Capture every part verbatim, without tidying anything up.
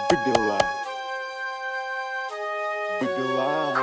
Выбила, выбила.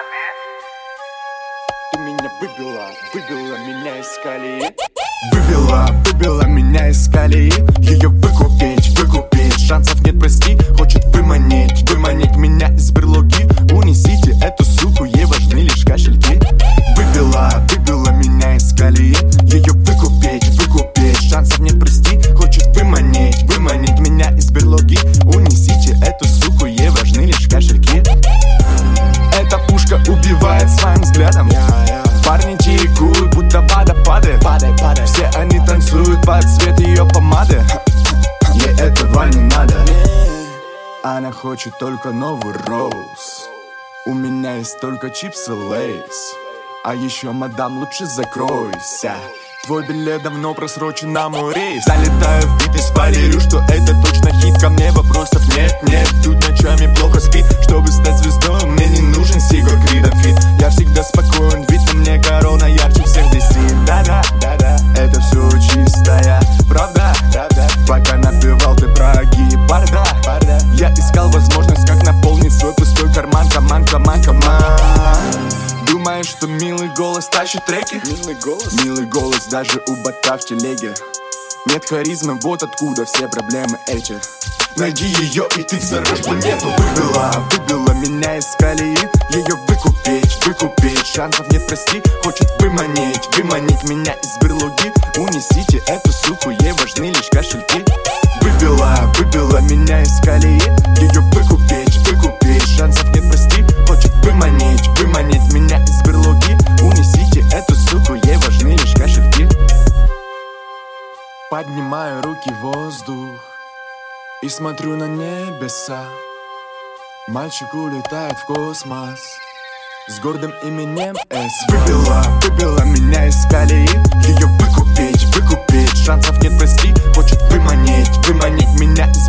Ты меня выбила, выбила меня из колеи. Выбила, выбила меня из колеи. Ее выкупить, выкупить, шансов нет, прости. Хочет выманить, выманить меня из берлоги. Унесите эту суку, ей важны лишь кошельки. Выбила, выбила меня из колеи. Ее выкупить, выкупить, шансов нет, прости. Хочет выманить, выманить меня из берлоги. Унесите эту суку, ей важны лишь кошельки. Эта пушка убивает своим взглядом. Парни чирикуют, будто водопады. Все они танцуют под цвет ее помады. Ей этого не надо. Она хочет только новый роуз. У меня есть только чипсы Лейс. А еще, мадам, лучше закройся. Твой билет давно просрочен на мой рейс. Залетаю в бит и спойлерю, что это точно хит. Ко мне вопросов нет, нет. Тут ночами плохо спит. Чтобы стать звездой, мне не нужен Сигур Криденфит. Я всегда спокоен, ведь на мне корона ярче всех десять. Да-да, да-да, это все чистая правда, да-да. Пока напевал ты про гепарда, я искал возможность, как наполнить свой пустой карман. Коман, коман, коман. Думаешь, что милый голос тащит треки? Милый голос? Милый голос даже у бота в телеге. Нет харизмы, вот откуда все проблемы эти. Найди ее, и ты взорвешь планету. Выбила, выбила меня из колеи. Ее выкупить, выкупить, шансов нет, прости. Хочет выманить, выманить меня из берлоги. Унесите эту суку, ей важны лишь кошельки. Выбила, выбила меня из колеи. Ее выкупить, выкупить, шансов нет, прости. Хочет выманить, выманить меня из берлоги. Унесите эту суку, ей важны лишь кошельки. Поднимаю руки в воздух и смотрю на небеса. Мальчик улетает в космос с гордым именем С. Выбила, выбила меня из колеи. Ее выкупить, выкупить, шансов нет, прости. Хочет выманить, выманить меня из